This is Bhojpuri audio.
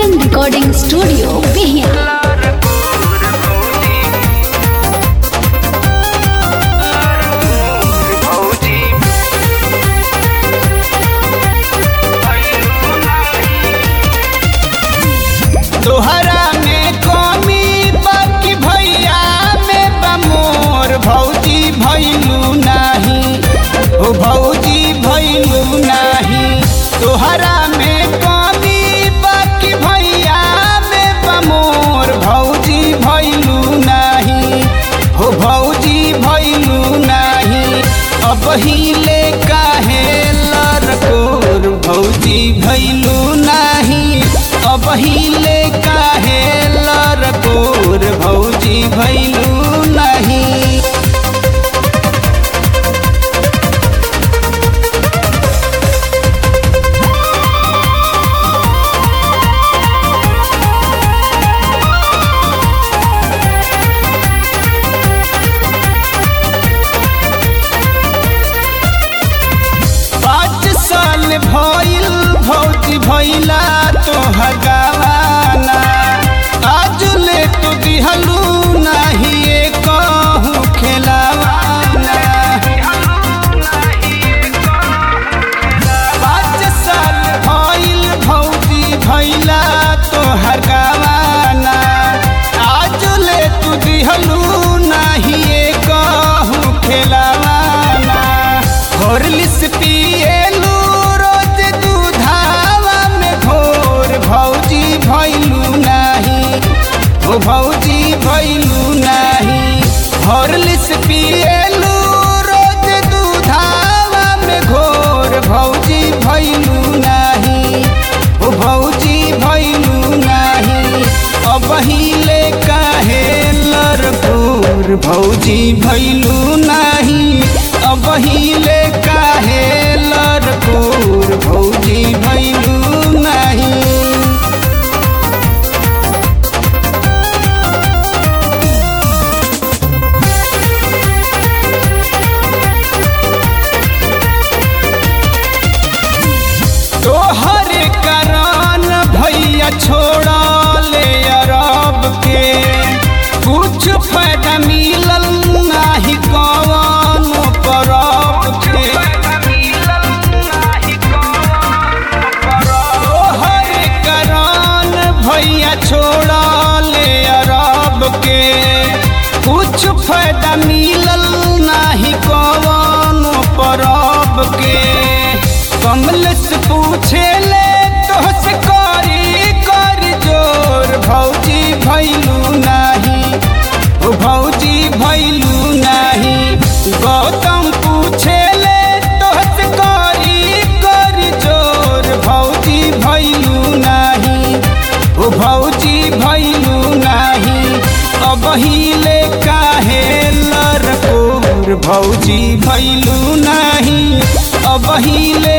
Golden recording studio Bihiya. तोहरा में कमी बाकी भैया में बमोर भौजी भैलू नाही हो भौजी भैलू नाही। तोहरा में कमी बाकी भैया में बमोर भौजी भैलू नाही हो भौजी भैलू नाही। अब हिले काहे लरकोर भौजी भैलू नाही। अब हिले काहे लरकोर भौजी भैलू नहीं। भइल भौजी भैला तोहर गवाना आज ले तो दिहलू नहीं कहूँ खेलावाना। 5 साल भइल भौजी भैला तोहर गवाना आज ले तू दिहलू नहीं कहूँ खेलावाना। हॉर्लिक्स पिएलू भैलू नाही हो भौजी भैलू नाही। हॉर्लिक्स पिएलू रोज दूधावा में घोर भौजी भैलू नाही हो भौजी भैलू नाही। अब हिले काहे लरकोर भौजी भैलू नाही। अब हिले काहे लरकोर भौजी भैलू नाही। तोहरे कारण भैया छोड़ा ले अरब के कुछ फायदा मिलल नाही कौन परब के। तोहरे कारण भैया छोड़ा ले अरब के कुछ फायदा मिलल नाही कौन परब के। कमलेश पूछे ले तोहसे करी कर जोर भौजी भैलू नाही हो भौजी भैलू नाही। गौतम पूछे ले तोहसे करी कर जोर भौजी भैलू नाही हो भौजी भैलू नाही। अब हिले काहे लरकोर भौजी भैलू नाही। अब हिले